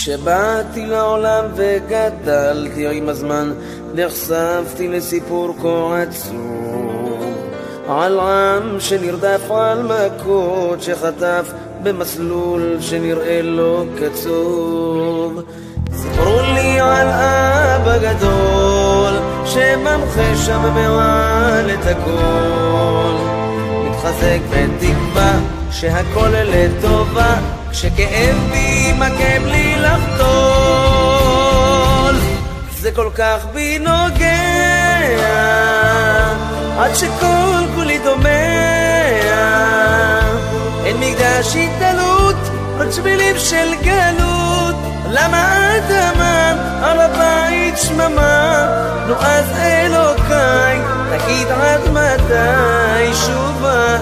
כשבאתי לעולם וגדלתי עם הזמן נחשפתי לסיפור כה עצוב על עם שנרדף על מכות שחטף במסלול שנראה לו קצוב. סיפרו לי על אבא גדול שממחה שם מעל את הכל, מתחזק בתקווה שהכל לטובה, כשכאב בי מכה בלי לחתול. זה כל כך בי נוגע עד שכל כולי דומע, אין מקדש התעלות עוד שבילים של גלות, למה אדמה על הבית שממה? נו אז אלוקיי תגיד עד מתי שובה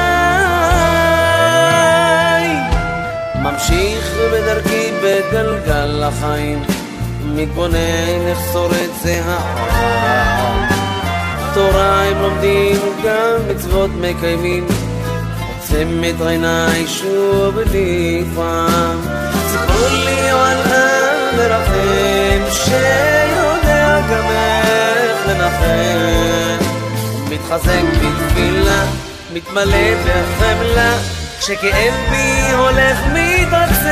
אליי. ממשיך בדרכי בגלגל החיים, מתבונן איך שורד זה העם, תורה הם לומדים גם מצוות מקיימים, עוצם את עיניי שוב לפעם. סיפרו לי על עם מרחם שיודע גם איך לנחם, מתחזק בתפילה מתמלא בחמלה, כשכאב בי הולך מתעצם.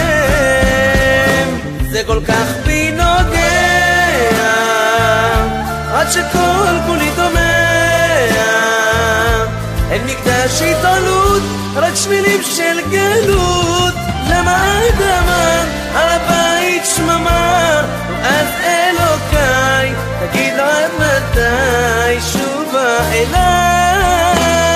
זה כל כך בי נוגע עד שכל כולי דומע, אין מקדש התעלות רק שבילים של גלות, למה אדמה על הבית שממה? אז אלוקיי תגיד עד מתי שובה אליי.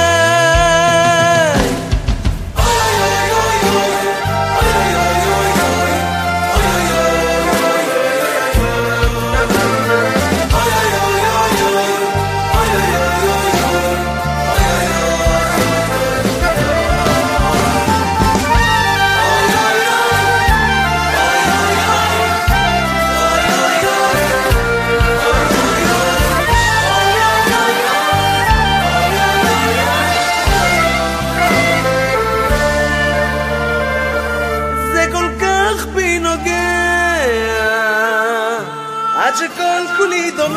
עד שכל כולי דומע,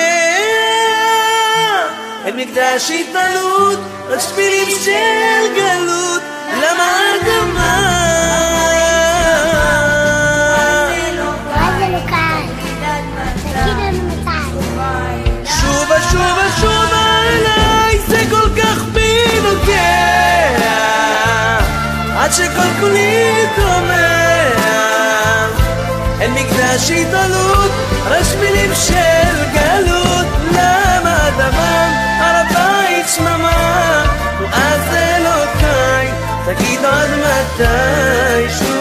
אין מקדש התעלות רק שבילים של גלות, למה אדמה שובה שובה שובה אליי. זה כל כך בי נוגע עד שכל כולי דומע, אין מקדש התעלות רק שבילים של גלות, למה אדמה על הבית שממה? אז אלוקיי תגיד עד מתי